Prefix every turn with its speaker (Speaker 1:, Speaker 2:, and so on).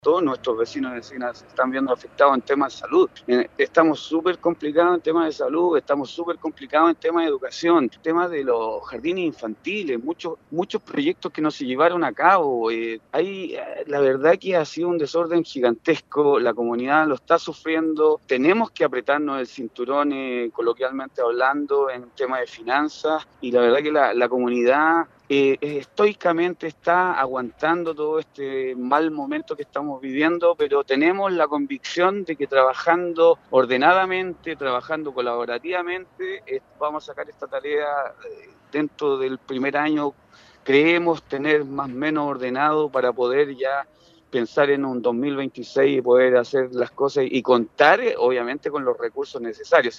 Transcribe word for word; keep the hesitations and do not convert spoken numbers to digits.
Speaker 1: todos nuestros vecinos y vecinas se están viendo afectados en temas de salud. Eh, estamos súper complicados en temas de salud, estamos súper complicados en temas de educación, temas de los jardines infantiles, muchos muchos proyectos que no se llevaron a cabo. Eh, hay, eh, la verdad que ha sido un desorden gigantesco, la comunidad lo está sufriendo, tenemos que apretarnos el cinturón, eh, coloquialmente hablando, en temas de finanzas, y la verdad que la, la comunidad Eh, estoicamente está aguantando todo este mal momento que estamos viviendo, pero tenemos la convicción de que trabajando ordenadamente, trabajando colaborativamente, eh, vamos a sacar esta tarea eh, dentro del primer año. Creemos tener más o menos ordenado para poder ya pensar en un dos mil veintiséis y poder hacer las cosas y contar, eh, obviamente, con los recursos necesarios.